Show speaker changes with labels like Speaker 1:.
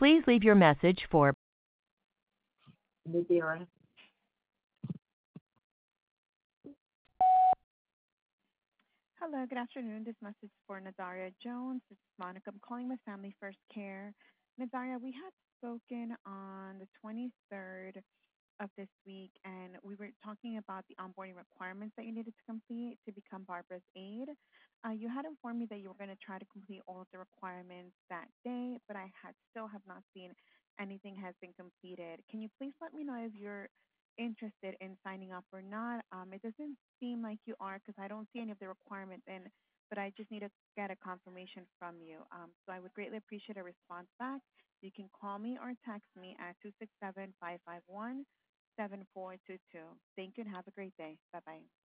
Speaker 1: Please leave your message for
Speaker 2: Nadira.
Speaker 3: Hello, good afternoon. This message is for Nadaria Jones. This is Monica. I'm calling with Family First Care. Nadaria, we had spoken on the 23rd of this week, and we were talking about the onboarding requirements that you needed to complete to become Barbara's aide. You had informed me that you were going to try to complete all of the requirements that day, but I had still have not seen anything has been completed. Can you please let me know if you're interested in signing up or not? It doesn't seem like you are because I don't see any of the requirements in, but I just need to get a confirmation from you. So I would greatly appreciate a response back. You can call me or text me at 267-551-7422. Thank you and have a great day. Bye-bye.